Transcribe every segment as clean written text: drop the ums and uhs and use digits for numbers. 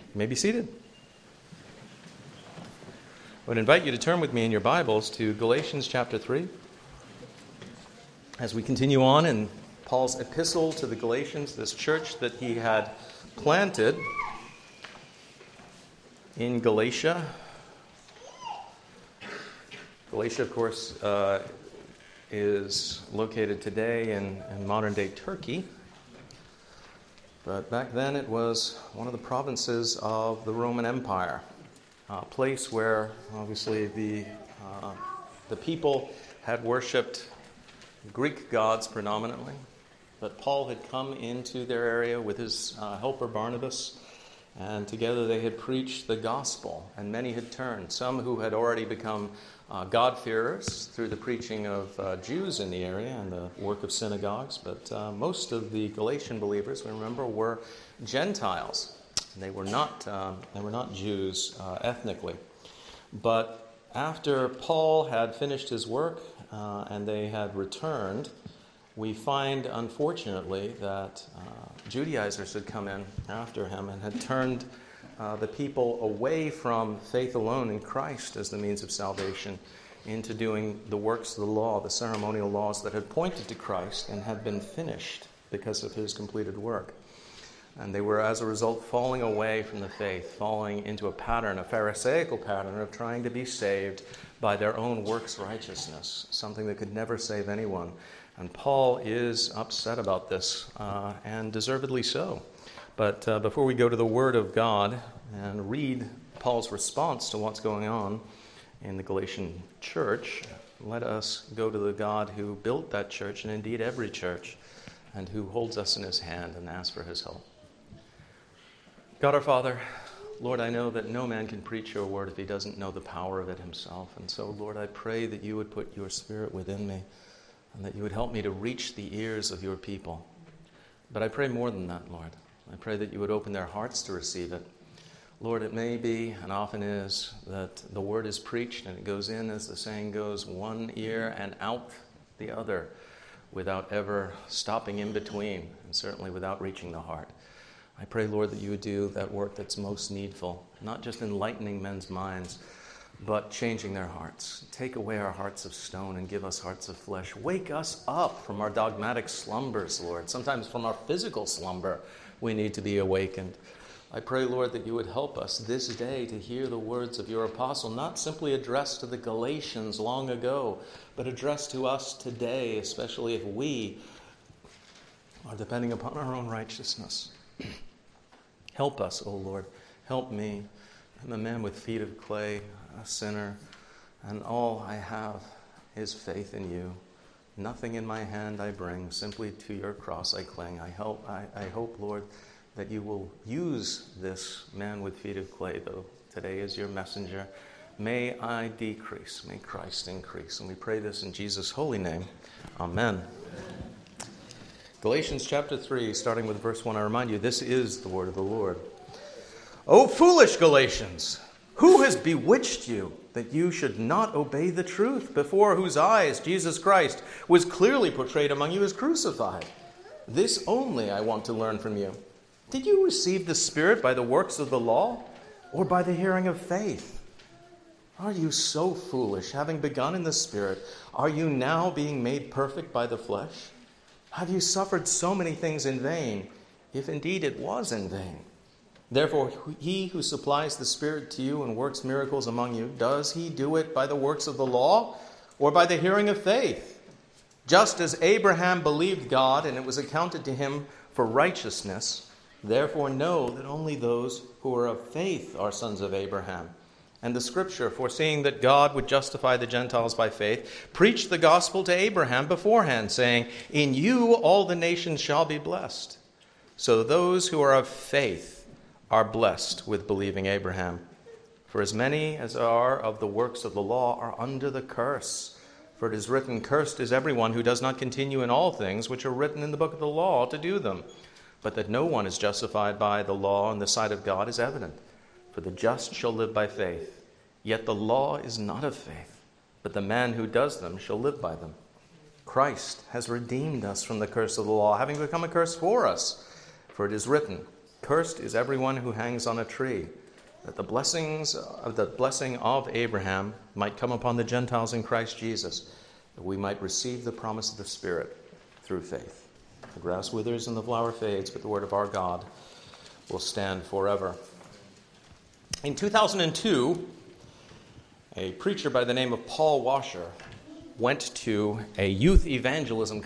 You may be seated. I would invite you to turn with me in your Bibles to Galatians chapter 3. As we continue on in Paul's epistle to the Galatians, this church that he had planted in Galatia. Galatia, of course, is located today in modern-day Turkey. But back then it was one of the provinces of the Roman Empire, a place where obviously the people had worshipped Greek gods predominantly. But Paul had come into their area with his helper Barnabas, and together they had preached the gospel, and many had turned. Some who had already become God-fearers through the preaching of Jews in the area and the work of synagogues, but most of the Galatian believers, we remember, were Gentiles. They were not Jews ethnically. But after Paul had finished his work and they had returned, we find, unfortunately, that Judaizers had come in after him and had turned the people away from faith alone in Christ as the means of salvation into doing the works of the law, the ceremonial laws that had pointed to Christ and had been finished because of his completed work. And they were, as a result, falling away from the faith, falling into a pattern, a Pharisaical pattern of trying to be saved by their own works righteousness, something that could never save anyone. And Paul is upset about this, and deservedly so. But before we go to the Word of God and read Paul's response to what's going on in the Galatian church, let us go to the God who built that church, and indeed every church, and who holds us in his hand and asks for his help. God our Father, Lord, I know that no man can preach your word if he doesn't know the power of it himself. And so, Lord, I pray that you would put your Spirit within me and that you would help me to reach the ears of your people. But I pray more than that, Lord. I pray that you would open their hearts to receive it. Lord, it may be, and often is, that the word is preached and it goes in, as the saying goes, one ear and out the other, without ever stopping in between, and certainly without reaching the heart. I pray, Lord, that you would do that work that's most needful, not just enlightening men's minds, but changing their hearts. Take away our hearts of stone and give us hearts of flesh. Wake us up from our dogmatic slumbers, Lord. Sometimes from our physical slumber, we need to be awakened. I pray, Lord, that you would help us this day to hear the words of your apostle, not simply addressed to the Galatians long ago, but addressed to us today, especially if we are depending upon our own righteousness. Help us, O Lord. Help me. I'm a man with feet of clay, a sinner, and all I have is faith in you. Nothing in my hand I bring, simply to your cross I cling. I hope, Lord, that you will use this man with feet of clay, though today is your messenger. May I decrease, may Christ increase. And we pray this in Jesus' holy name. Amen. Galatians chapter 3, starting with verse 1, I remind you, this is the word of the Lord. O foolish Galatians, who has bewitched you that you should not obey the truth, before whose eyes Jesus Christ was clearly portrayed among you as crucified? This only I want to learn from you. Did you receive the Spirit by the works of the law, or by the hearing of faith? Are you so foolish, having begun in the Spirit, are you now being made perfect by the flesh? Have you suffered so many things in vain, if indeed it was in vain? Therefore, he who supplies the Spirit to you and works miracles among you, does he do it by the works of the law or by the hearing of faith? Just as Abraham believed God and it was accounted to him for righteousness, therefore know that only those who are of faith are sons of Abraham. And the Scripture, foreseeing that God would justify the Gentiles by faith, preached the gospel to Abraham beforehand, saying, in you all the nations shall be blessed. So those who are of faith are blessed with believing Abraham. For as many as are of the works of the law are under the curse. For it is written, cursed is everyone who does not continue in all things which are written in the book of the law to do them. But that no one is justified by the law in the sight of God is evident. For the just shall live by faith. Yet the law is not of faith, but the man who does them shall live by them. Christ has redeemed us from the curse of the law, having become a curse for us. For it is written, Cursed is everyone who hangs on a tree, that the blessing of Abraham might come upon the Gentiles in Christ Jesus, that we might receive the promise of the Spirit through faith. The grass withers and the flower fades, but the word of our God will stand forever. In 2002, a preacher by the name of Paul Washer went to a youth evangelism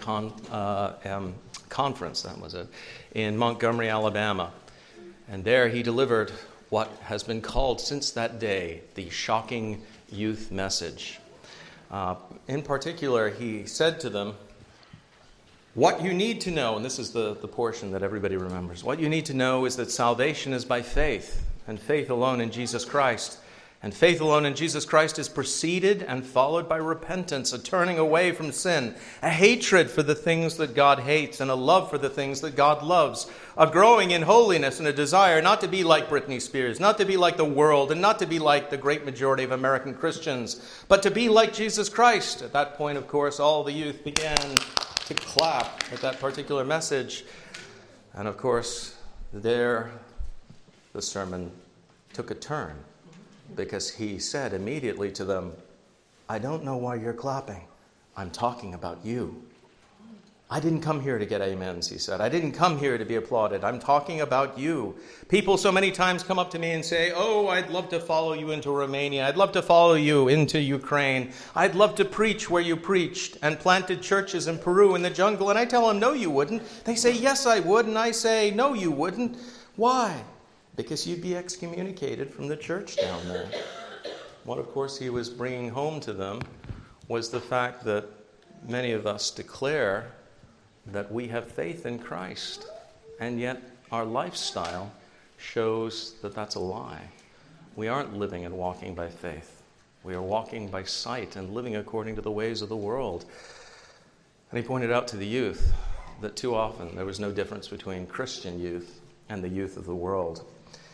conference, that was it, in Montgomery, Alabama. And there he delivered what has been called since that day the shocking youth message. In particular, he said to them, what you need to know, and this is the portion that everybody remembers, what you need to know is that salvation is by faith, and faith alone in Jesus Christ. And faith alone in Jesus Christ is preceded and followed by repentance, a turning away from sin, a hatred for the things that God hates, and a love for the things that God loves, a growing in holiness and a desire not to be like Britney Spears, not to be like the world, and not to be like the great majority of American Christians, but to be like Jesus Christ. At that point, of course, all the youth began to clap at that particular message. And of course, there the sermon took a turn, because he said immediately to them, I don't know why you're clapping. I'm talking about you. I didn't come here to get amens, he said. I didn't come here to be applauded. I'm talking about you. People so many times come up to me and say, oh, I'd love to follow you into Romania. I'd love to follow you into Ukraine. I'd love to preach where you preached and planted churches in Peru in the jungle. And I tell them, no, you wouldn't. They say, yes, I would. And I say, no, you wouldn't. Why? Because you'd be excommunicated from the church down there. What, of course, he was bringing home to them was the fact that many of us declare that we have faith in Christ, and yet our lifestyle shows that that's a lie. We aren't living and walking by faith. We are walking by sight and living according to the ways of the world. And he pointed out to the youth that too often there was no difference between Christian youth and the youth of the world.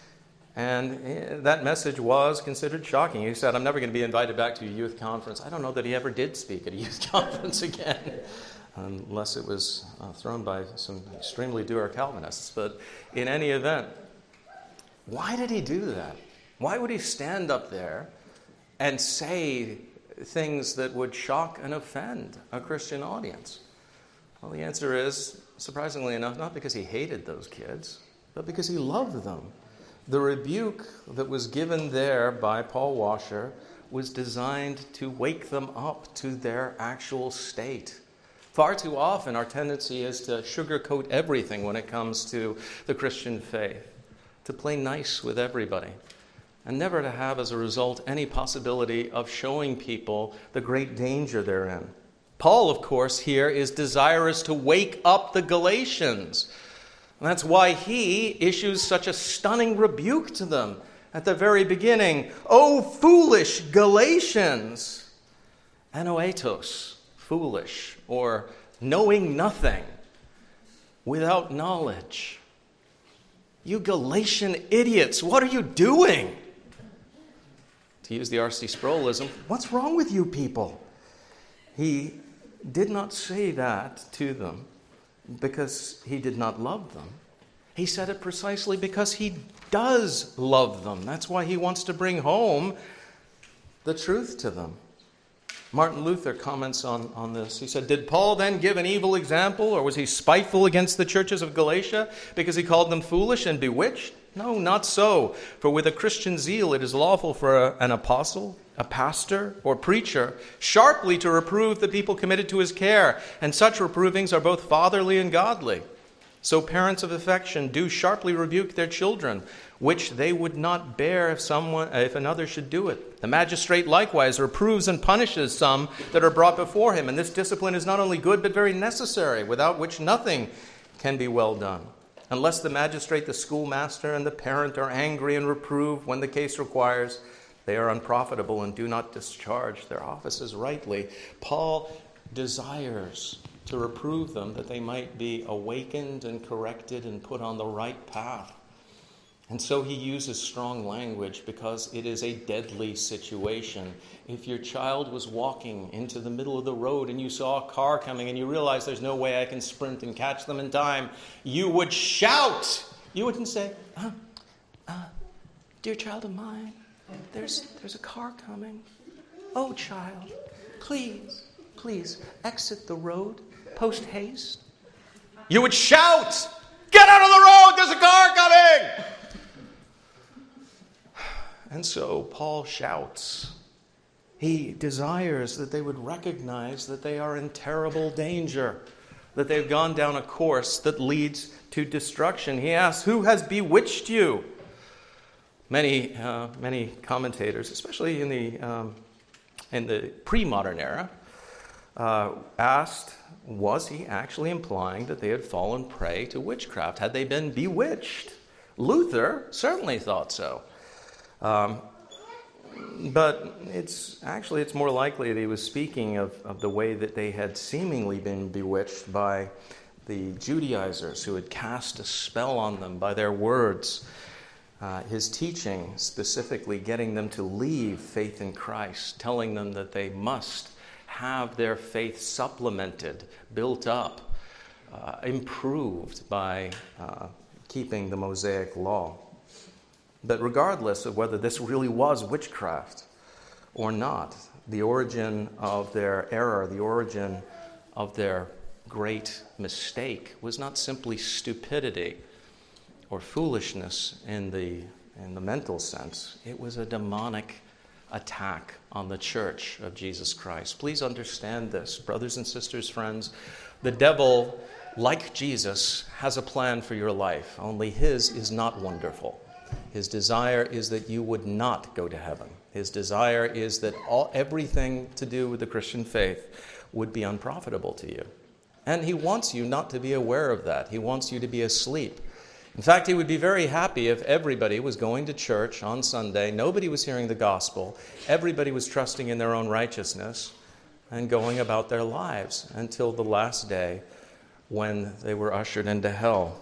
And that message was considered shocking. He said, I'm never going to be invited back to a youth conference. I don't know that he ever did speak at a youth conference again, unless it was thrown by some extremely dour Calvinists. But in any event, why did he do that? Why would he stand up there and say things that would shock and offend a Christian audience? Well, the answer is, surprisingly enough, not because he hated those kids, but because he loved them. The rebuke that was given there by Paul Washer was designed to wake them up to their actual state. Far too often, our tendency is to sugarcoat everything when it comes to the Christian faith, to play nice with everybody, and never to have, as a result, any possibility of showing people the great danger they're in. Paul, of course, here is desirous to wake up the Galatians. And that's why he issues such a stunning rebuke to them at the very beginning. Oh, foolish Galatians! Anoetos, foolish, or knowing nothing, without knowledge. You Galatian idiots, what are you doing? To use the R.C. Sproul'ism, what's wrong with you people? He did not say that to them because he did not love them. He said it precisely because he does love them. That's why he wants to bring home the truth to them. Martin Luther comments on this. He said, did Paul then give an evil example, or was he spiteful against the churches of Galatia because he called them foolish and bewitched? No, not so. For with a Christian zeal it is lawful for an apostle, a pastor, or preacher sharply to reprove the people committed to his care, and such reprovings are both fatherly and godly. So parents of affection do sharply rebuke their children, which they would not bear if another should do it. The magistrate likewise reproves and punishes some that are brought before him, and this discipline is not only good but very necessary, without which nothing can be well done. Unless the magistrate, the schoolmaster, and the parent are angry and reprove when the case requires, they are unprofitable and do not discharge their offices rightly. Paul desires to reprove them that they might be awakened and corrected and put on the right path. And so he uses strong language because it is a deadly situation. If your child was walking into the middle of the road and you saw a car coming and you realize there's no way I can sprint and catch them in time, you would shout. You wouldn't say, dear child of mine, there's a car coming. Oh, child, please exit the road post haste. You would shout, get out of the road, there's a car coming! And so Paul shouts. He desires that they would recognize that they are in terrible danger, that they've gone down a course that leads to destruction. He asks, who has bewitched you? Many commentators, especially in the pre-modern era, asked, was he actually implying that they had fallen prey to witchcraft? Had they been bewitched? Luther certainly thought so. But it's more likely that he was speaking of the way that they had seemingly been bewitched by the Judaizers who had cast a spell on them by their words. His teaching, specifically getting them to leave faith in Christ, telling them that they must have their faith supplemented, built up, improved by keeping the Mosaic law. But regardless of whether this really was witchcraft or not, the origin of their error, the origin of their great mistake was not simply stupidity or foolishness in the mental sense. It was a demonic attack on the church of Jesus Christ. Please understand this, brothers and sisters, friends. The devil, like Jesus, has a plan for your life, only his is not wonderful. His desire is that you would not go to heaven. His desire is that everything to do with the Christian faith would be unprofitable to you. And he wants you not to be aware of that. He wants you to be asleep. In fact, he would be very happy if everybody was going to church on Sunday, nobody was hearing the gospel, everybody was trusting in their own righteousness and going about their lives until the last day when they were ushered into hell.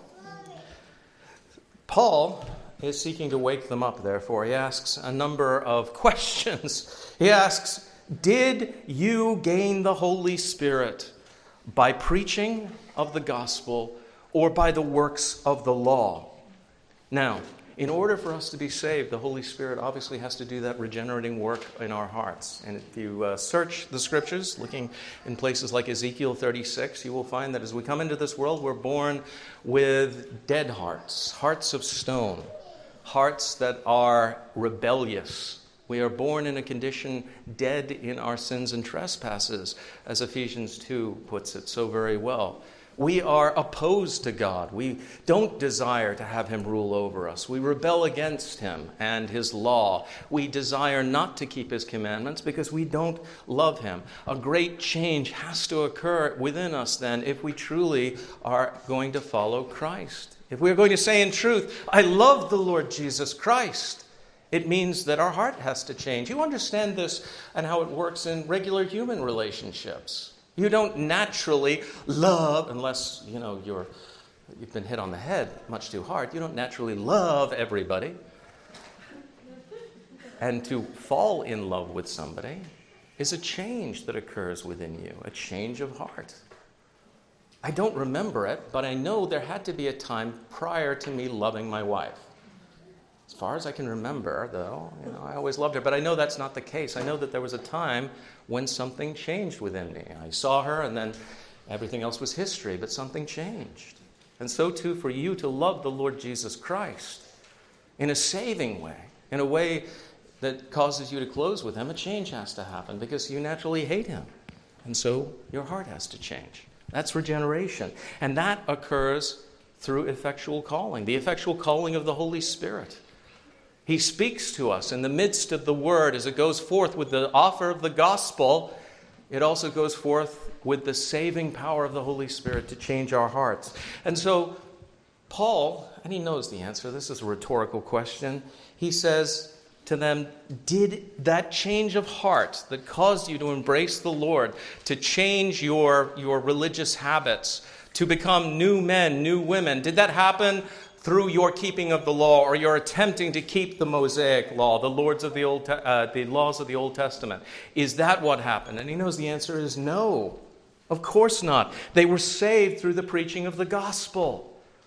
Paul is seeking to wake them up, therefore. He asks a number of questions. He asks, did you gain the Holy Spirit by preaching of the gospel or by the works of the law? Now, in order for us to be saved, the Holy Spirit obviously has to do that regenerating work in our hearts. And if you search the scriptures, looking in places like Ezekiel 36, you will find that as we come into this world, we're born with dead hearts, hearts of stone, hearts that are rebellious. We are born in a condition dead in our sins and trespasses, as Ephesians 2 puts it so very well. We are opposed to God. We don't desire to have him rule over us. We rebel against him and his law. We desire not to keep his commandments because we don't love him. A great change has to occur within us then if we truly are going to follow Christ. If we're going to say in truth, I love the Lord Jesus Christ, it means that our heart has to change. You understand this and how it works in regular human relationships. You don't naturally love, unless, you've been hit on the head much too hard, you don't naturally love everybody. And to fall in love with somebody is a change that occurs within you, a change of heart. I don't remember it, but I know there had to be a time prior to me loving my wife. As far as I can remember, though, I always loved her, but I know that's not the case. I know that there was a time when something changed within me. I saw her, and then everything else was history, but something changed. And so, too, for you to love the Lord Jesus Christ in a saving way, in a way that causes you to close with him, a change has to happen because you naturally hate him. And so your heart has to change. That's regeneration. And that occurs through effectual calling, the effectual calling of the Holy Spirit. He speaks to us in the midst of the word as it goes forth with the offer of the gospel. It also goes forth with the saving power of the Holy Spirit to change our hearts. And so Paul, and he knows the answer, this is a rhetorical question, he says to them, did that change of heart that caused you to embrace the Lord, to change your religious habits, to become new men, new women, did that happen through your keeping of the law, or your attempting to keep the Mosaic law, the laws of the Old Testament? Is that what happened? And he knows the answer is no. Of course not. They were saved through the preaching of the gospel.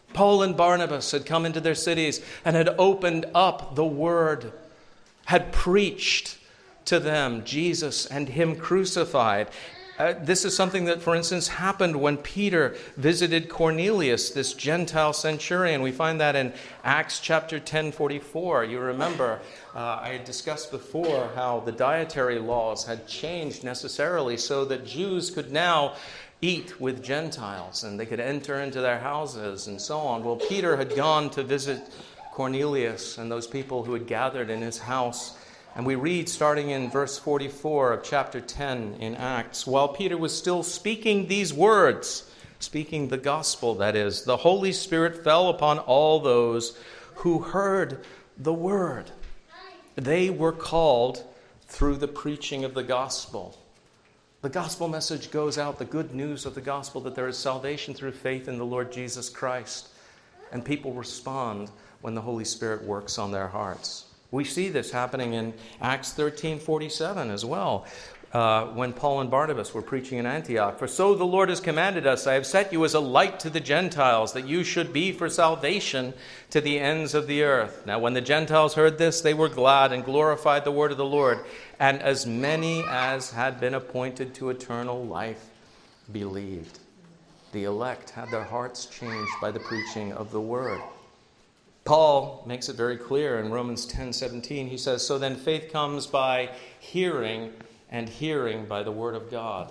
Paul and Barnabas had come into their cities and had opened up the Word, had preached to them Jesus and Him crucified. This is something that, for instance, happened when Peter visited Cornelius, this Gentile centurion. We find that in Acts chapter 10:44. You remember, I had discussed before how the dietary laws had changed necessarily so that Jews could now eat with Gentiles and they could enter into their houses and so on. Well, Peter had gone to visit Cornelius and those people who had gathered in his house. And we read, starting in verse 44 of chapter 10 in Acts, while Peter was still speaking these words, speaking the gospel, that is, the Holy Spirit fell upon all those who heard the word. They were called through the preaching of the gospel. The gospel message goes out, the good news of the gospel, that there is salvation through faith in the Lord Jesus Christ. And people respond when the Holy Spirit works on their hearts. We see this happening in Acts 13:47 as well, when Paul and Barnabas were preaching in Antioch. For so the Lord has commanded us, I have set you as a light to the Gentiles, that you should be for salvation to the ends of the earth. Now when the Gentiles heard this, they were glad and glorified the word of the Lord. And as many as had been appointed to eternal life believed. The elect had their hearts changed by the preaching of the word. Paul makes it very clear in Romans 10:17. He says, so then faith comes by hearing, and hearing by the word of God.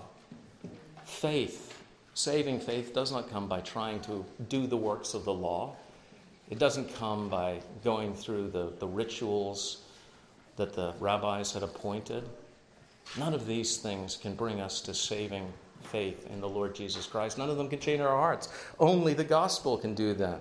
Faith, saving faith, does not come by trying to do the works of the law. It doesn't come by going through the rituals that the rabbis had appointed. None of these things can bring us to saving faith in the Lord Jesus Christ. None of them can change our hearts. Only the gospel can do that.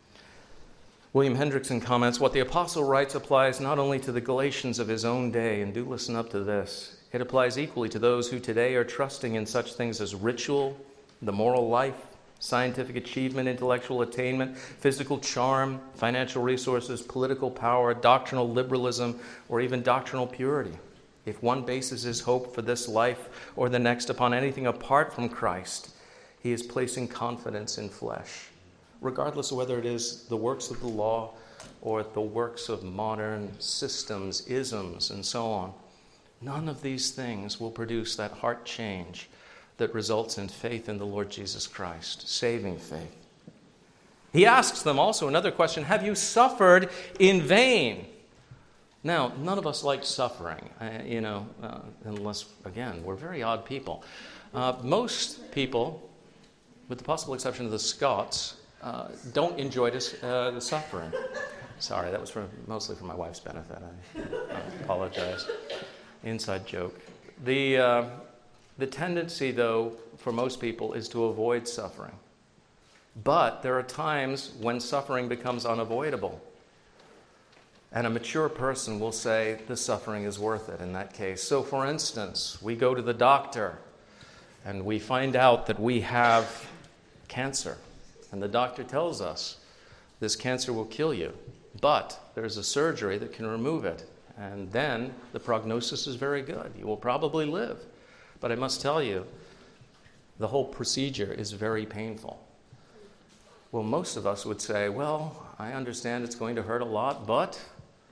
William Hendrickson comments, what the apostle writes applies not only to the Galatians of his own day, and do listen up to this, it applies equally to those who today are trusting in such things as ritual, the moral life, scientific achievement, intellectual attainment, physical charm, financial resources, political power, doctrinal liberalism, or even doctrinal purity. If one bases his hope for this life or the next upon anything apart from Christ, he is placing confidence in flesh. Regardless of whether it is the works of the law or the works of modern systems, isms, and so on. None of these things will produce that heart change that results in faith in the Lord Jesus Christ, saving faith. He asks them also another question, have you suffered in vain? Now, none of us like suffering, unless, again, we're very odd people. Most people, with the possible exception of the Scots, don't enjoy the suffering. Sorry, that was mostly for my wife's benefit. I apologize. Inside joke. The tendency, though, for most people is to avoid suffering. But there are times when suffering becomes unavoidable. And a mature person will say, the suffering is worth it in that case. So, for instance, we go to the doctor and we find out that we have cancer. And the doctor tells us, this cancer will kill you, but there's a surgery that can remove it. And then the prognosis is very good. You will probably live. But I must tell you, the whole procedure is very painful. Well, most of us would say, well, I understand it's going to hurt a lot, but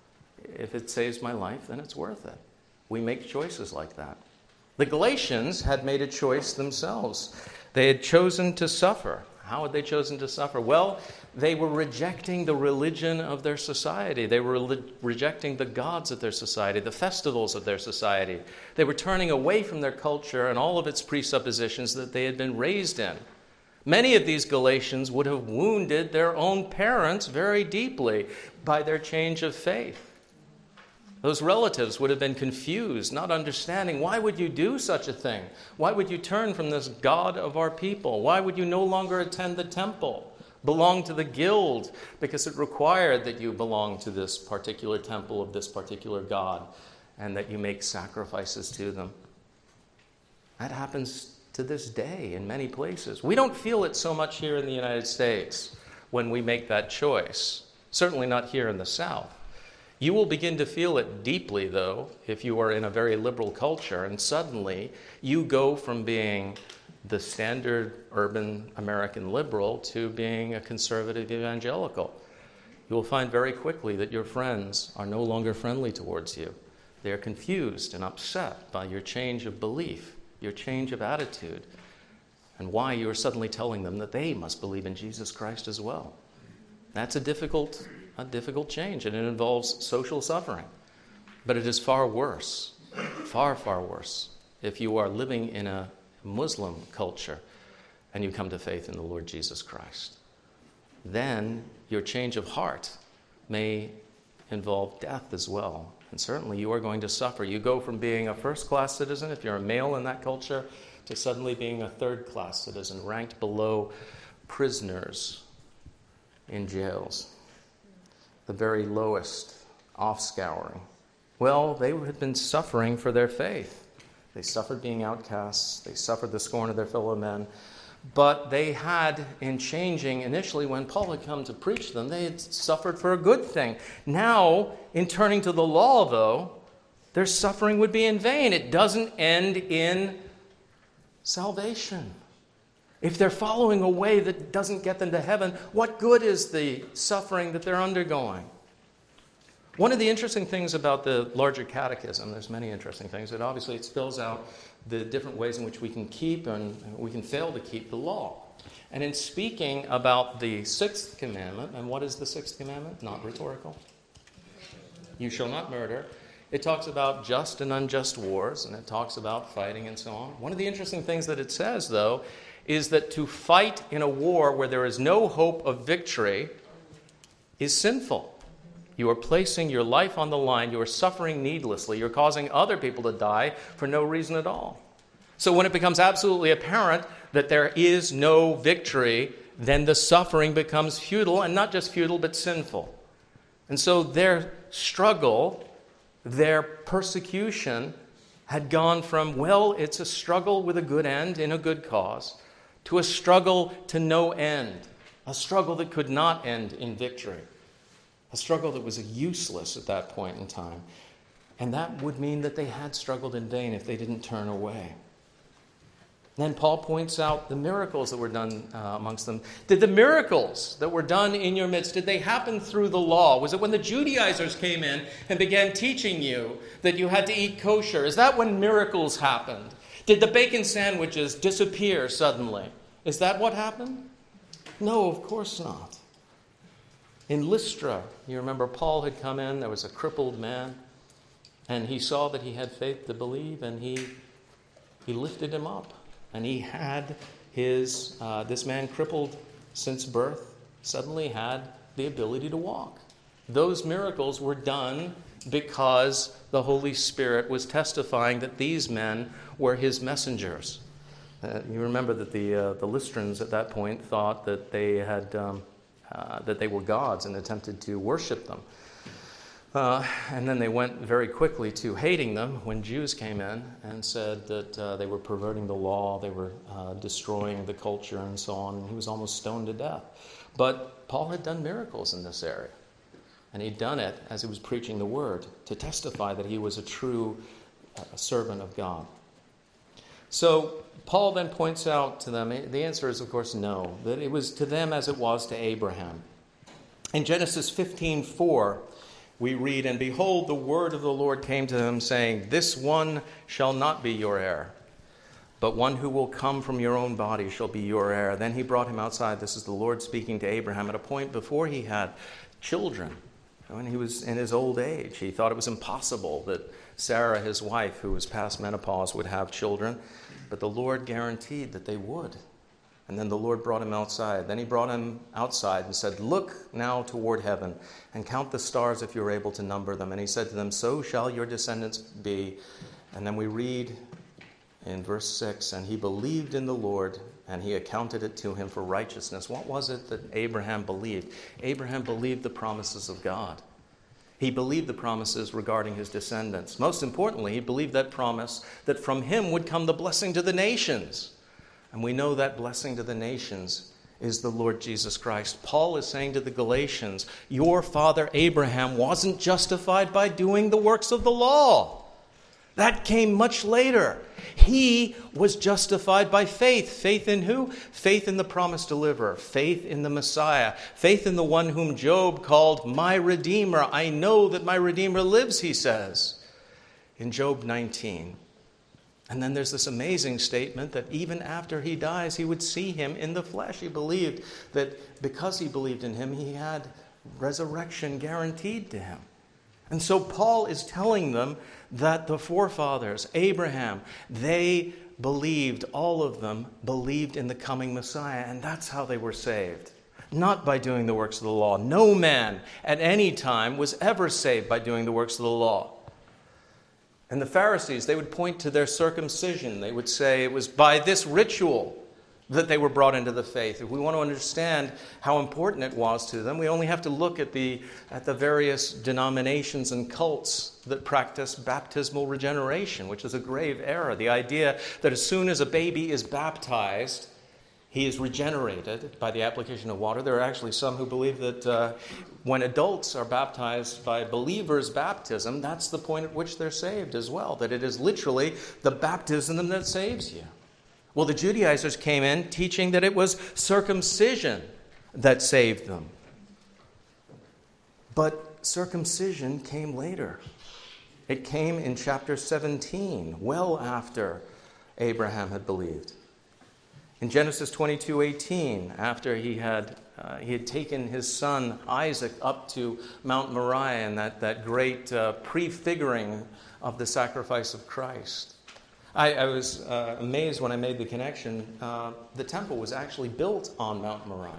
if it saves my life, then it's worth it. We make choices like that. The Galatians had made a choice themselves. They had chosen to suffer. How had they chosen to suffer? Well, they were rejecting the religion of their society. They were rejecting the gods of their society, the festivals of their society. They were turning away from their culture and all of its presuppositions that they had been raised in. Many of these Galatians would have wounded their own parents very deeply by their change of faith. Those relatives would have been confused, not understanding, why would you do such a thing? Why would you turn from this God of our people? Why would you no longer attend the temple, belong to the guild, because it required that you belong to this particular temple of this particular God, and that you make sacrifices to them? That happens to this day in many places. We don't feel it so much here in the United States when we make that choice. Certainly not here in the South. You will begin to feel it deeply, though, if you are in a very liberal culture, and suddenly you go from being the standard urban American liberal to being a conservative evangelical. You will find very quickly that your friends are no longer friendly towards you. They are confused and upset by your change of belief, your change of attitude, and why you are suddenly telling them that they must believe in Jesus Christ as well. That's a difficult change, and it involves social suffering. But it is far worse, far, far worse, if you are living in a Muslim culture and you come to faith in the Lord Jesus Christ. Then your change of heart may involve death as well. And certainly you are going to suffer. You go from being a first-class citizen, if you're a male in that culture, to suddenly being a third-class citizen, ranked below prisoners in jails. The very lowest offscouring. Well, they had been suffering for their faith. They suffered being outcasts. They suffered the scorn of their fellow men. But they had, in changing, initially when Paul had come to preach to them, they had suffered for a good thing. Now, in turning to the law, though, their suffering would be in vain. It doesn't end in salvation. If they're following a way that doesn't get them to heaven, what good is the suffering that they're undergoing? One of the interesting things about the larger catechism, there's many interesting things, but obviously it spells out the different ways in which we can keep and we can fail to keep the law. And in speaking about the sixth commandment, and what is the sixth commandment? Not rhetorical. You shall not murder. It talks about just and unjust wars, and it talks about fighting and so on. One of the interesting things that it says, though, is that to fight in a war where there is no hope of victory is sinful. You are placing your life on the line. You are suffering needlessly. You're causing other people to die for no reason at all. So when it becomes absolutely apparent that there is no victory, then the suffering becomes futile, and not just futile, but sinful. And so their struggle, their persecution had gone from, well, it's a struggle with a good end in a good cause, to a struggle to no end, a struggle that could not end in victory. A struggle that was useless at that point in time. And that would mean that they had struggled in vain if they didn't turn away. Then Paul points out the miracles that were done amongst them. Did the miracles that were done in your midst, did they happen through the law? Was it when the Judaizers came in and began teaching you that you had to eat kosher? Is that when miracles happened? Did the bacon sandwiches disappear suddenly? Is that what happened? No, of course not. In Lystra, you remember Paul had come in, there was a crippled man, and he saw that he had faith to believe, and he lifted him up. And he had this man crippled since birth, suddenly had the ability to walk. Those miracles were done because the Holy Spirit was testifying that these men were his messengers. You remember that the Lystrans at that point thought that they had... that they were gods and attempted to worship them. And then they went very quickly to hating them when Jews came in and said that they were perverting the law, they were destroying the culture and so on, and he was almost stoned to death. But Paul had done miracles in this area, and he'd done it as he was preaching the word to testify that he was a true servant of God. So Paul then points out to them, the answer is, of course, no, that it was to them as it was to Abraham. In Genesis 15:4, we read, "And behold, the word of the Lord came to him, saying, This one shall not be your heir, but one who will come from your own body shall be your heir. Then he brought him outside." This is the Lord speaking to Abraham at a point before he had children. When he was in his old age, he thought it was impossible that Sarah, his wife, who was past menopause, would have children. But the Lord guaranteed that they would. And then the Lord brought him outside. Then he brought him outside and said, "Look now toward heaven and count the stars if you're able to number them." And he said to them, "So shall your descendants be." And then we read in verse 6, "And he believed in the Lord, and he accounted it to him for righteousness." What was it that Abraham believed? Abraham believed the promises of God. He believed the promises regarding his descendants. Most importantly, he believed that promise that from him would come the blessing to the nations. And we know that blessing to the nations is the Lord Jesus Christ. Paul is saying to the Galatians, your father Abraham wasn't justified by doing the works of the law. That came much later. He was justified by faith. Faith in who? Faith in the promised deliverer. Faith in the Messiah. Faith in the one whom Job called my Redeemer. I know that my Redeemer lives, he says in Job 19. And then there's this amazing statement that even after he dies, he would see him in the flesh. He believed that because he believed in him, he had resurrection guaranteed to him. And so Paul is telling them that the forefathers, Abraham, they believed, all of them believed in the coming Messiah, and that's how they were saved. Not by doing the works of the law. No man at any time was ever saved by doing the works of the law. And the Pharisees, they would point to their circumcision. They would say it was by this ritual that they were brought into the faith. If we want to understand how important it was to them, we only have to look at the various denominations and cults that practice baptismal regeneration, which is a grave error. The idea that as soon as a baby is baptized, he is regenerated by the application of water. There are actually some who believe that when adults are baptized by believers' baptism, that's the point at which they're saved as well, that it is literally the baptism that saves you. Well, the Judaizers came in teaching that it was circumcision that saved them. But circumcision came later. It came in chapter 17, well after Abraham had believed. In Genesis 22:18, after he had taken his son Isaac up to Mount Moriah and that great prefiguring of the sacrifice of Christ. I was amazed when I made the connection. The temple was actually built on Mount Moriah.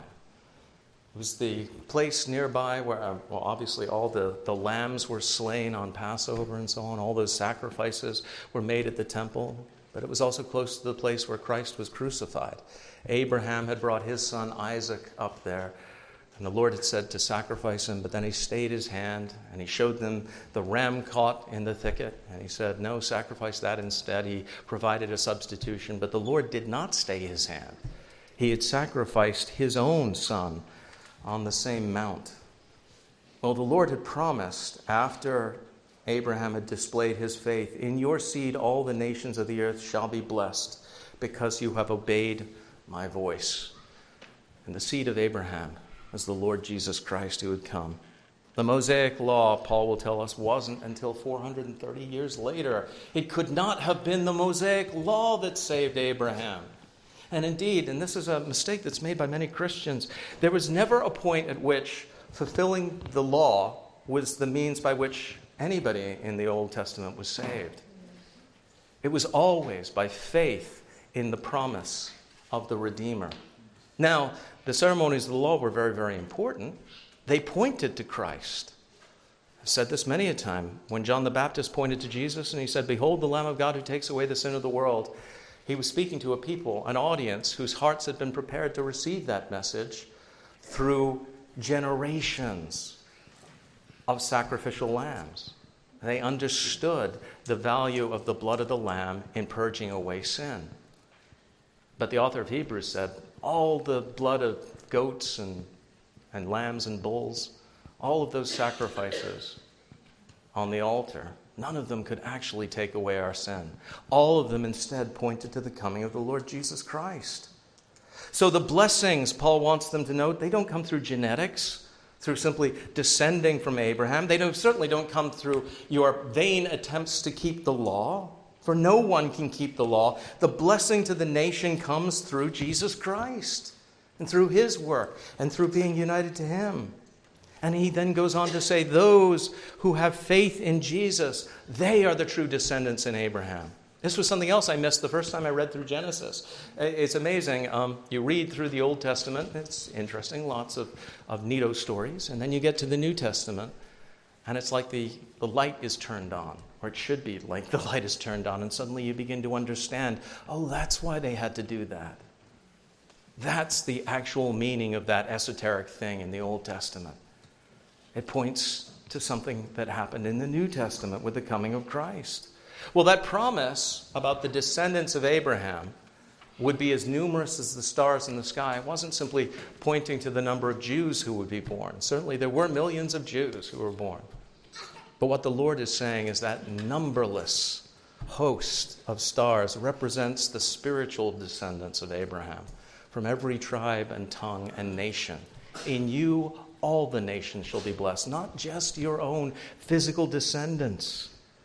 It was the place nearby where, obviously all the lambs were slain on Passover and so on. All those sacrifices were made at the temple. But it was also close to the place where Christ was crucified. Abraham had brought his son Isaac up there. And the Lord had said to sacrifice him, but then he stayed his hand and he showed them the ram caught in the thicket. And he said, no, sacrifice that instead. He provided a substitution, but the Lord did not stay his hand. He had sacrificed his own son on the same mount. Well, the Lord had promised after Abraham had displayed his faith, in your seed all the nations of the earth shall be blessed because you have obeyed my voice. And the seed of Abraham was the Lord Jesus Christ who had come. The Mosaic law, Paul will tell us, wasn't until 430 years later. It could not have been the Mosaic law that saved Abraham. And indeed, and this is a mistake that's made by many Christians, there was never a point at which fulfilling the law was the means by which anybody in the Old Testament was saved. It was always by faith in the promise of the Redeemer. Now, the ceremonies of the law were very, very important. They pointed to Christ. I've said this many a time. When John the Baptist pointed to Jesus and he said, behold the Lamb of God who takes away the sin of the world, he was speaking to a people, an audience whose hearts had been prepared to receive that message through generations of sacrificial lambs. They understood the value of the blood of the lamb in purging away sin. But the author of Hebrews said, all the blood of goats and lambs and bulls, all of those sacrifices on the altar, none of them could actually take away our sin. All of them instead pointed to the coming of the Lord Jesus Christ. So the blessings, Paul wants them to note, they don't come through genetics, through simply descending from Abraham. They certainly don't come through your vain attempts to keep the law, for no one can keep the law. The blessing to the nation comes through Jesus Christ and through his work and through being united to him. And he then goes on to say, those who have faith in Jesus, they are the true descendants in Abraham. This was something else I missed the first time I read through Genesis. It's amazing. You read through the Old Testament. It's interesting, lots of neato stories. And then you get to the New Testament, and it's like the light is turned on, or it should be like the light is turned on, and suddenly you begin to understand, oh, that's why they had to do that. That's the actual meaning of that esoteric thing in the Old Testament. It points to something that happened in the New Testament with the coming of Christ. Well, that promise about the descendants of Abraham would be as numerous as the stars in the sky wasn't simply pointing to the number of Jews who would be born. Certainly there were millions of Jews who were born. But what the Lord is saying is that numberless host of stars represents the spiritual descendants of Abraham from every tribe and tongue and nation. In you, all the nations shall be blessed, not just your own physical descendants.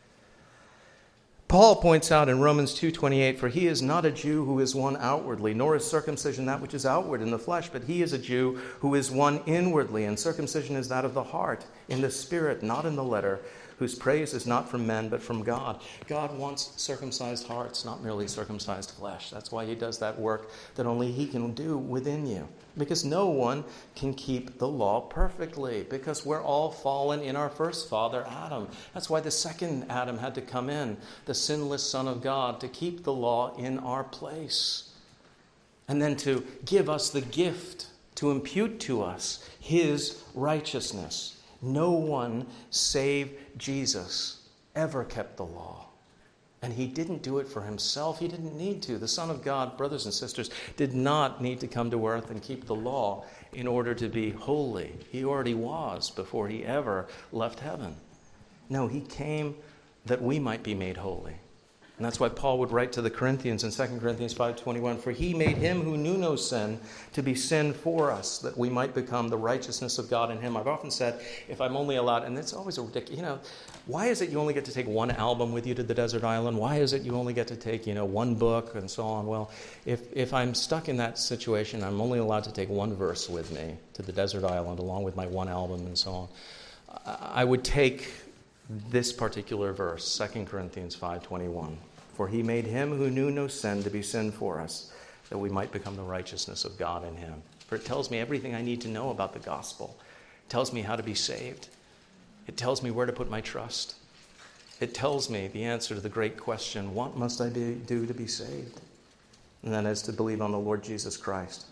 Paul points out in Romans 2:28, for he is not a Jew who is one outwardly, nor is circumcision that which is outward in the flesh, but he is a Jew who is one inwardly, and circumcision is that of the heart, in the spirit, not in the letter, whose praise is not from men, but from God. God wants circumcised hearts, not merely circumcised flesh. That's why he does that work that only he can do within you. Because no one can keep the law perfectly, because we're all fallen in our first father, Adam. That's why the second Adam had to come in, the sinless Son of God, to keep the law in our place. And then to give us the gift, to impute to us his righteousness. No one save Jesus ever kept the law. And he didn't do it for himself. He didn't need to. The Son of God, brothers and sisters, did not need to come to earth and keep the law in order to be holy. He already was before he ever left heaven. No, he came that we might be made holy. And that's why Paul would write to the Corinthians in 2 Corinthians 5:21, for he made him who knew no sin to be sin for us, that we might become the righteousness of God in him. I've often said, if I'm only allowed, and it's always a ridiculous, why is it you only get to take one album with you to the desert island? Why is it you only get to take, one book and so on? Well, if I'm stuck in that situation, I'm only allowed to take one verse with me to the desert island, along with my one album and so on. I would take this particular verse, 2 Corinthians 5:21. For he made him who knew no sin to be sin for us, that we might become the righteousness of God in him. For it tells me everything I need to know about the gospel. It tells me how to be saved. It tells me where to put my trust. It tells me the answer to the great question, what must I do to be saved? And that is to believe on the Lord Jesus Christ.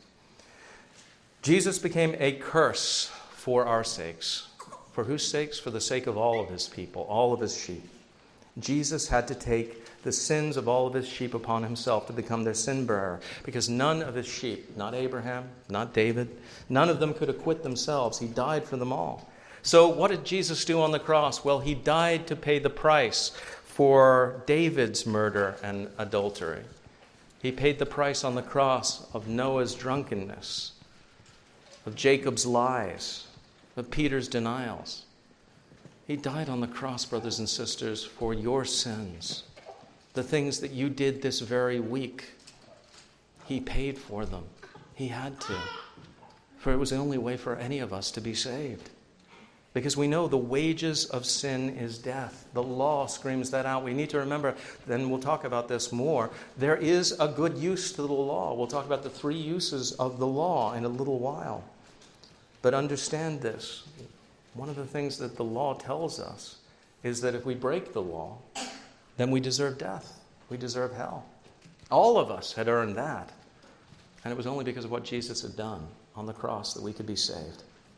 Jesus became a curse for our sakes. For whose sakes? For the sake of all of his people, all of his sheep. Jesus had to take the sins of all of his sheep upon himself to become their sin bearer, because none of his sheep, not Abraham, not David, none of them could acquit themselves. He died for them all. So what did Jesus do on the cross? Well, he died to pay the price for David's murder and adultery. He paid the price on the cross of Noah's drunkenness, of Jacob's lies, of Peter's denials. He died on the cross, brothers and sisters, for your sins. The things that you did this very week, he paid for them. He had to. For it was the only way for any of us to be saved. Because we know the wages of sin is death. The law screams that out. We need to remember, then we'll talk about this more, there is a good use to the law. We'll talk about the three uses of the law in a little while. But understand this. One of the things that the law tells us is that if we break the law, then we deserve death. We deserve hell. All of us had earned that. And it was only because of what Jesus had done on the cross that we could be saved.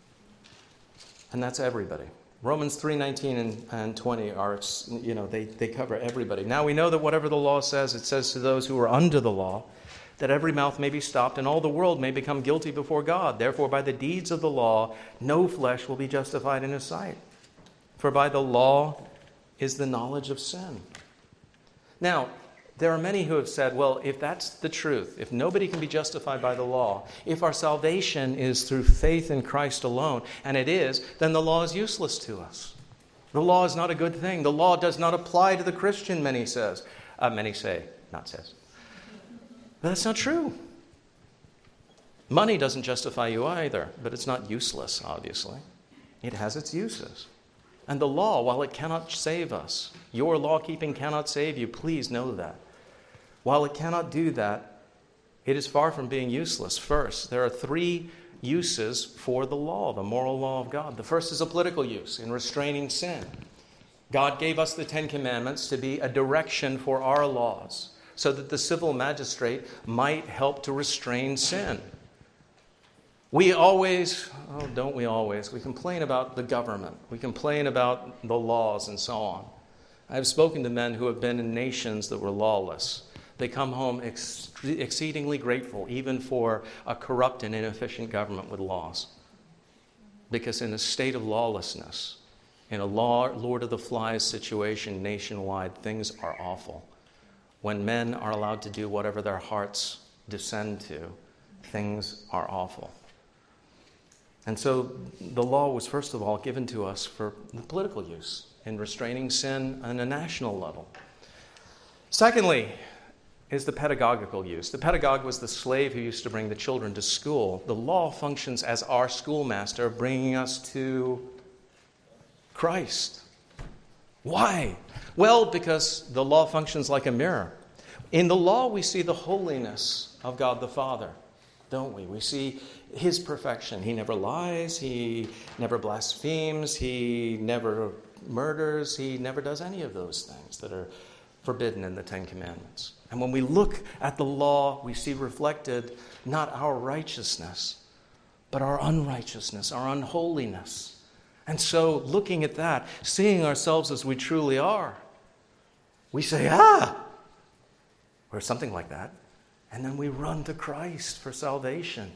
And that's everybody. Romans 3:19 and 20 are, they cover everybody. Now we know that whatever the law says, it says to those who are under the law, that every mouth may be stopped and all the world may become guilty before God. Therefore, by the deeds of the law, no flesh will be justified in his sight. For by the law is the knowledge of sin. Now, there are many who have said, well, if that's the truth, if nobody can be justified by the law, if our salvation is through faith in Christ alone, and it is, then the law is useless to us. The law is not a good thing. The law does not apply to the Christian, many say. But that's not true. Money doesn't justify you either, but it's not useless, obviously. It has its uses. And the law, while it cannot save us, your law-keeping cannot save you, please know that. While it cannot do that, it is far from being useless. First, there are three uses for the law, the moral law of God. The first is a political use in restraining sin. God gave us the Ten Commandments to be a direction for our laws, so that the civil magistrate might help to restrain sin. We always, don't we always, we complain about the government. We complain about the laws and so on. I have spoken to men who have been in nations that were lawless. They come home exceedingly grateful, even for a corrupt and inefficient government with laws. Because in a state of lawlessness, in a Lord of the Flies situation nationwide, things are awful. when men are allowed to do whatever their hearts descend to, things are awful. And so the law was, first of all, given to us for the political use in restraining sin on a national level. Secondly, is the pedagogical use. The pedagogue was the slave who used to bring the children to school. The law functions as our schoolmaster, bringing us to Christ. Why? Well, because the law functions like a mirror. In the law, we see the holiness of God the Father, don't we? We see his perfection. He never lies. He never blasphemes. He never murders. He never does any of those things that are forbidden in the Ten Commandments. And when we look at the law, we see reflected not our righteousness, but our unrighteousness, our unholiness. And so, looking at that, seeing ourselves as we truly are, we say, or something like that, and then we run to Christ for salvation.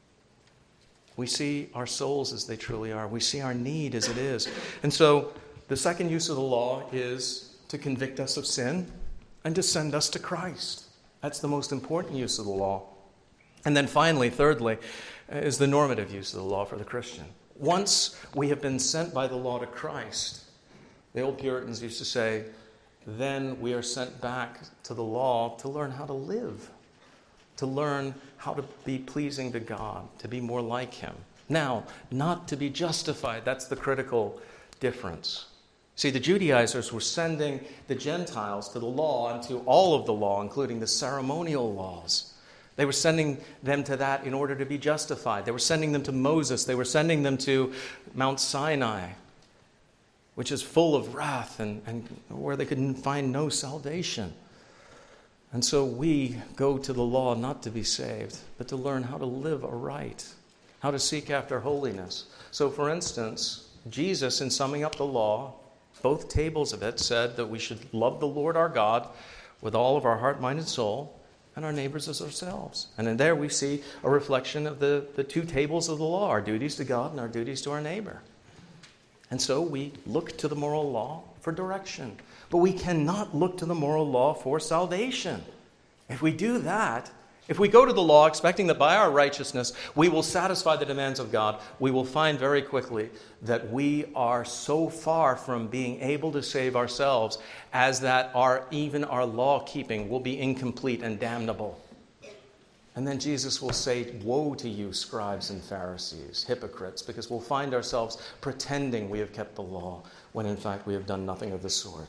We see our souls as they truly are. We see our need as it is. And so, the second use of the law is to convict us of sin and to send us to Christ. That's the most important use of the law. And then finally, thirdly, is the normative use of the law for the Christian. Once we have been sent by the law to Christ, the old Puritans used to say, then we are sent back to the law to learn how to live, to learn how to be pleasing to God, to be more like him. Now, not to be justified. That's the critical difference. See, the Judaizers were sending the Gentiles to the law and to all of the law, including the ceremonial laws. They were sending them to that in order to be justified. They were sending them to Moses. They were sending them to Mount Sinai, which is full of wrath and where they could find no salvation. And so we go to the law not to be saved, but to learn how to live aright, how to seek after holiness. So, for instance, Jesus, in summing up the law, both tables of it said that we should love the Lord our God with all of our heart, mind, and soul, and our neighbors as ourselves. And in there we see a reflection of the two tables of the law, our duties to God and our duties to our neighbor. And so we look to the moral law for direction. But we cannot look to the moral law for salvation. If we do that, if we go to the law expecting that by our righteousness we will satisfy the demands of God, we will find very quickly that we are so far from being able to save ourselves as that even our law-keeping will be incomplete and damnable. And then Jesus will say, woe to you, scribes and Pharisees, hypocrites, because we'll find ourselves pretending we have kept the law when in fact we have done nothing of the sort.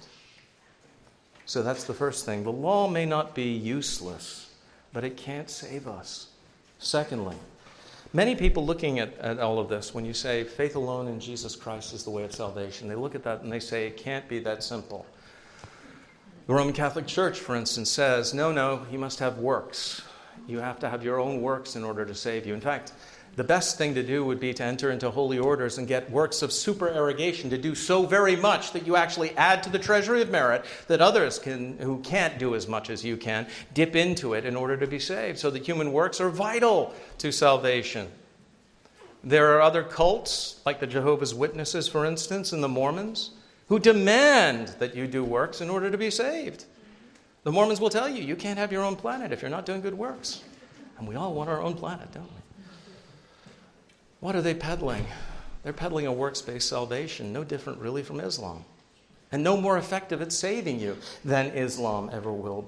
So that's the first thing. The law may not be useless, but it can't save us. Secondly, many people looking at all of this, when you say faith alone in Jesus Christ is the way of salvation, they look at that and they say it can't be that simple. The Roman Catholic Church, for instance, says, no, you must have works. You have to have your own works in order to save you. In fact, the best thing to do would be to enter into holy orders and get works of supererogation, to do so very much that you actually add to the treasury of merit, that others who can't do as much as you can, dip into it in order to be saved. So that human works are vital to salvation. There are other cults, like the Jehovah's Witnesses, for instance, and the Mormons, who demand that you do works in order to be saved. The Mormons will tell you, you can't have your own planet if you're not doing good works. And we all want our own planet, don't we? What are they peddling? They're peddling a works-based salvation, no different really from Islam. And no more effective at saving you than Islam ever will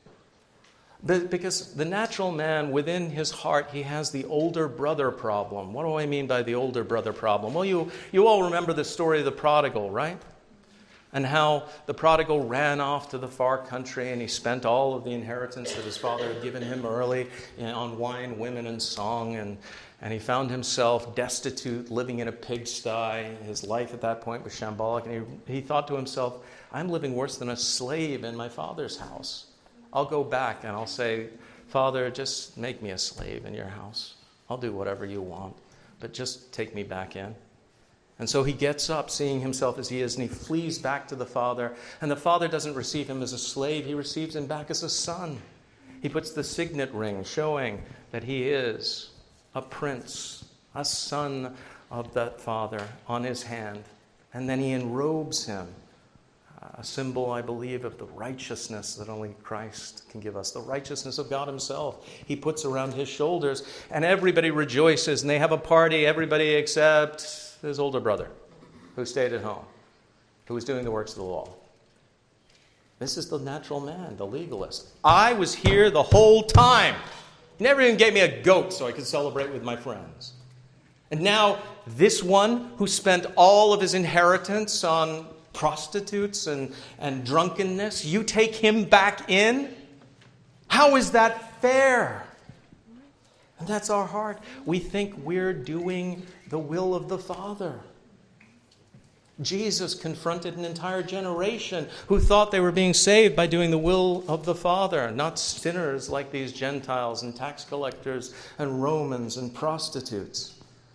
be. Because the natural man, within his heart, he has the older brother problem. What do I mean by the older brother problem? Well, you all remember the story of the prodigal, right? And how the prodigal ran off to the far country and he spent all of the inheritance that his father had given him early on wine, women, and song. And he found himself destitute, living in a pigsty. His life at that point was shambolic. And he thought to himself, I'm living worse than a slave in my father's house. I'll go back and I'll say, Father, just make me a slave in your house. I'll do whatever you want, but just take me back in. And so he gets up, seeing himself as he is, and he flees back to the father. And the father doesn't receive him as a slave. He receives him back as a son. He puts the signet ring showing that he is a prince, a son of that father, on his hand. And then he enrobes him a symbol, I believe, of the righteousness that only Christ can give us, the righteousness of God himself. He puts around his shoulders, and everybody rejoices, and they have a party, everybody except his older brother, who stayed at home, who was doing the works of the law. This is the natural man, the legalist. I was here the whole time. He never even gave me a goat so I could celebrate with my friends. And now this one who spent all of his inheritance on prostitutes and drunkenness, you take him back in? How is that fair? And that's our heart. We think we're doing the will of the Father. Jesus confronted an entire generation who thought they were being saved by doing the will of the Father, not sinners like these Gentiles and tax collectors and Romans and prostitutes.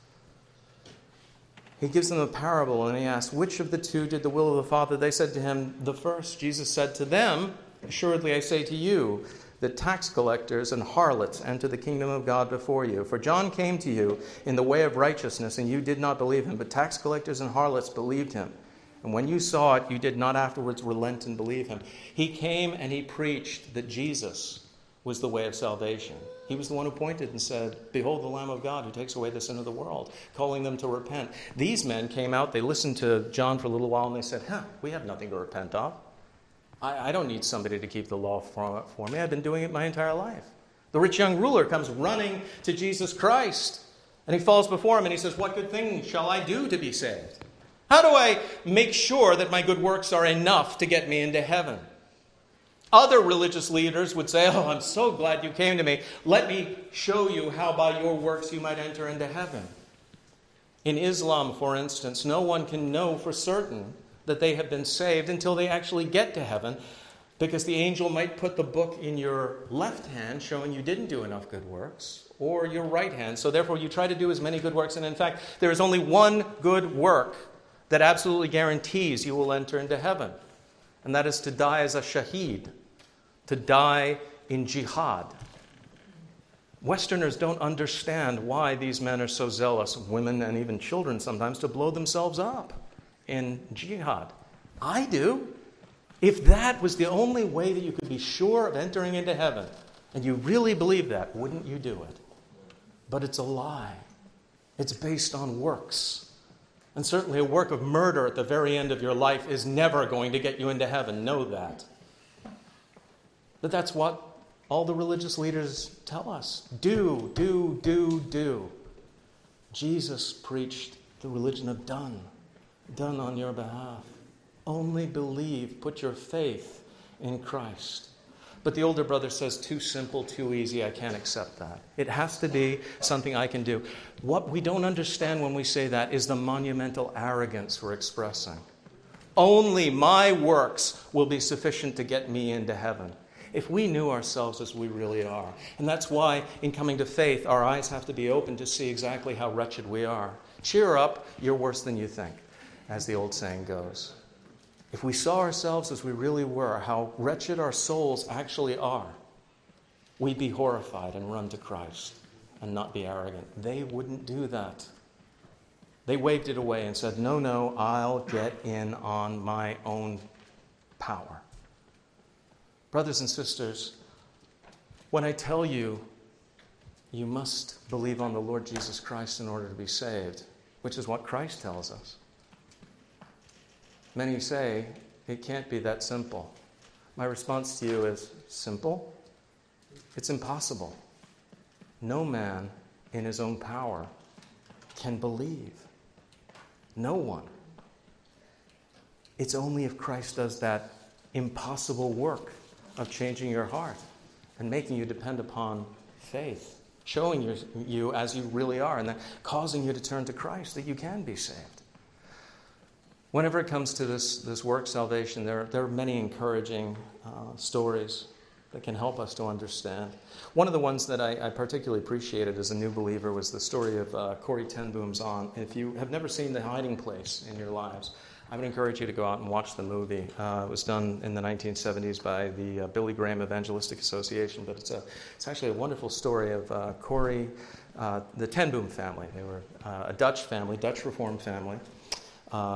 He gives them a parable and he asks, which of the two did the will of the Father? They said to him, the first. Jesus said to them, assuredly I say to you, that tax collectors and harlots enter the kingdom of God before you. For John came to you in the way of righteousness, and you did not believe him, but tax collectors and harlots believed him. And when you saw it, you did not afterwards relent and believe him. He came and he preached that Jesus was the way of salvation. He was the one who pointed and said, behold the Lamb of God who takes away the sin of the world, calling them to repent. These men came out, they listened to John for a little while, and they said, we have nothing to repent of. I don't need somebody to keep the law for me. I've been doing it my entire life. The rich young ruler comes running to Jesus Christ, and he falls before him, and he says, what good thing shall I do to be saved? How do I make sure that my good works are enough to get me into heaven? Other religious leaders would say, I'm so glad you came to me. Let me show you how by your works you might enter into heaven. In Islam, for instance, no one can know for certain that they have been saved until they actually get to heaven, because the angel might put the book in your left hand showing you didn't do enough good works, or your right hand. So therefore you try to do as many good works, and in fact there is only one good work that absolutely guarantees you will enter into heaven, and that is to die as a shaheed, to die in jihad. Westerners don't understand why these men are so zealous, women and even children sometimes, to blow themselves up in jihad. I do. If that was the only way that you could be sure of entering into heaven, and you really believe that, wouldn't you do it? But it's a lie. It's based on works. And certainly a work of murder at the very end of your life is never going to get you into heaven. Know that. But that's what all the religious leaders tell us. Do. Jesus preached the religion of done on your behalf. Only believe, put your faith in Christ. But the older brother says, too simple, too easy, I can't accept that. It has to be something I can do. What we don't understand when we say that is the monumental arrogance we're expressing. Only my works will be sufficient to get me into heaven. If we knew ourselves as we really are. And that's why in coming to faith, our eyes have to be open to see exactly how wretched we are. Cheer up, you're worse than you think, as the old saying goes. If we saw ourselves as we really were, how wretched our souls actually are, we'd be horrified and run to Christ and not be arrogant. They wouldn't do that. They waved it away and said, no, I'll get in on my own power. Brothers and sisters, when I tell you, you must believe on the Lord Jesus Christ in order to be saved, which is what Christ tells us. Many say, it can't be that simple. My response to you is, simple? It's impossible. No man in his own power can believe. No one. It's only if Christ does that impossible work of changing your heart and making you depend upon faith, showing you as you really are, and then causing you to turn to Christ, that you can be saved. Whenever it comes to this work salvation, there are many encouraging stories that can help us to understand. One of the ones that I particularly appreciated as a new believer was the story of Corrie ten Boom's aunt. If you have never seen The Hiding Place in your lives, I would encourage you to go out and watch the movie. It was done in the 1970s by the Billy Graham Evangelistic Association, but it's actually a wonderful story of Corrie, the ten Boom family. They were a Dutch family, Dutch Reformed family.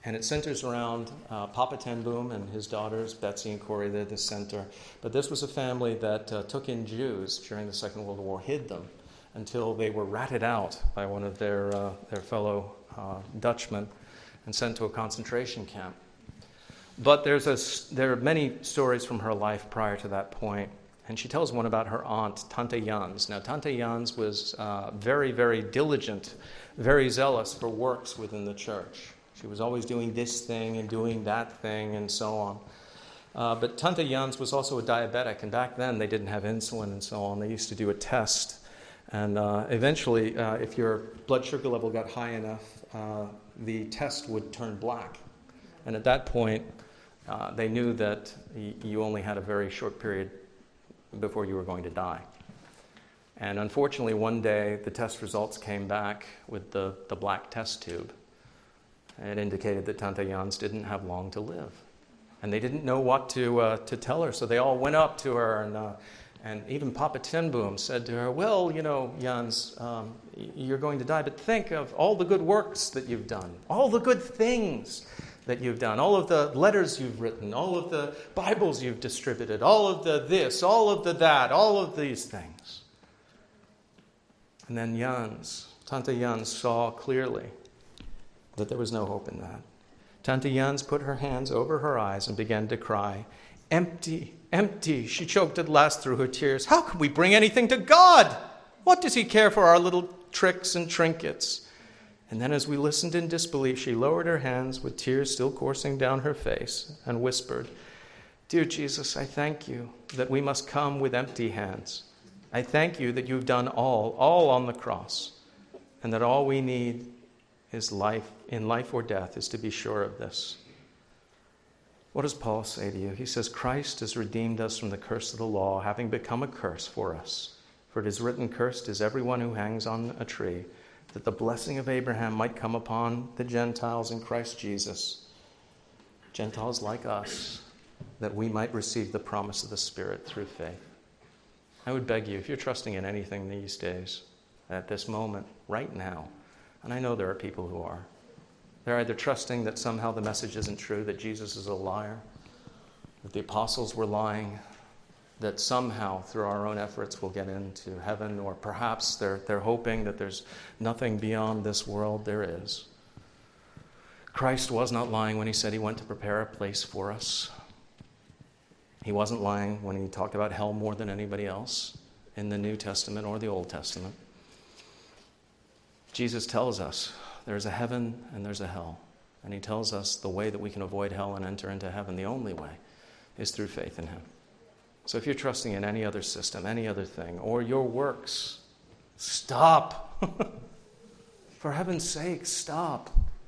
And it centers around Papa Ten Boom and his daughters, Betsy and Corey. They're the center. But this was a family that took in Jews during the Second World War, hid them until they were ratted out by one of their fellow Dutchmen and sent to a concentration camp. But there are many stories from her life prior to that point. And she tells one about her aunt, Tante Jans. Now, Tante Jans was very, very diligent, very zealous for works within the church. She was always doing this thing and doing that thing and so on. But Tante Jans was also a diabetic, and back then they didn't have insulin and so on. They used to do a test. And eventually, if your blood sugar level got high enough, the test would turn black. And at that point, they knew that you only had a very short period before you were going to die. And unfortunately, one day, the test results came back with the black test tube. It indicated that Tante Jans didn't have long to live. And they didn't know what to tell her, so they all went up to her, and even Papa Ten Boom said to her, well, you know, Jans, you're going to die, but think of all the good works that you've done, all the good things that you've done, all of the letters you've written, all of the Bibles you've distributed, all of the this, all of the that, all of these things. And then Tante Jans saw clearly that there was no hope in that. Tante Jans put her hands over her eyes and began to cry, empty, empty. She choked at last through her tears. How can we bring anything to God? What does he care for our little tricks and trinkets? And then as we listened in disbelief, she lowered her hands with tears still coursing down her face and whispered, Dear Jesus, I thank you that we must come with empty hands. I thank you that you've done all on the cross, and that all we need is life, in life or death, is to be sure of this. What does Paul say to you? He says, Christ has redeemed us from the curse of the law, having become a curse for us. For it is written, cursed is everyone who hangs on a tree, that the blessing of Abraham might come upon the Gentiles in Christ Jesus. Gentiles like us, that we might receive the promise of the Spirit through faith. I would beg you, if you're trusting in anything these days, at this moment, right now, and I know there are people who are, they're either trusting that somehow the message isn't true, that Jesus is a liar, that the apostles were lying, that somehow through our own efforts we'll get into heaven, or perhaps they're hoping that there's nothing beyond this world. There is. Christ was not lying when he said he went to prepare a place for us. He wasn't lying when he talked about hell more than anybody else in the New Testament or the Old Testament. Jesus tells us there's a heaven and there's a hell. And he tells us the way that we can avoid hell and enter into heaven, the only way, is through faith in him. So if you're trusting in any other system, any other thing, or your works, stop. For heaven's sake, stop.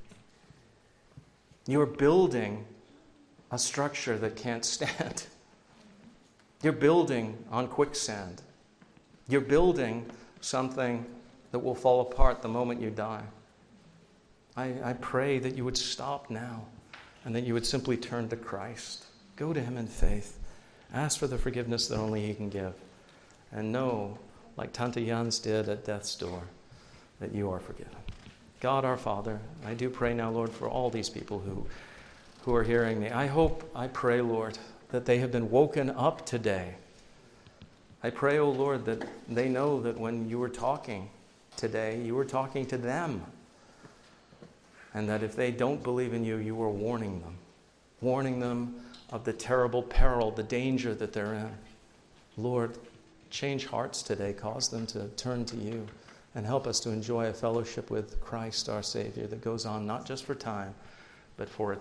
You're building a structure that can't stand. You're building on quicksand. You're building something that will fall apart the moment you die. I pray that you would stop now and that you would simply turn to Christ. Go to him in faith. Ask for the forgiveness that only he can give. And know, like Tante Jans did at death's door, that you are forgiven. God our Father, I do pray now, Lord, for all these people who are hearing me. I pray, Lord, that they have been woken up today. I pray, O Lord, that they know that when you were talking today, you were talking to them. And that if they don't believe in you, you are warning them of the terrible peril, the danger that they're in. Lord, change hearts today. Cause them to turn to you and help us to enjoy a fellowship with Christ, our Savior, that goes on not just for time, but for eternity.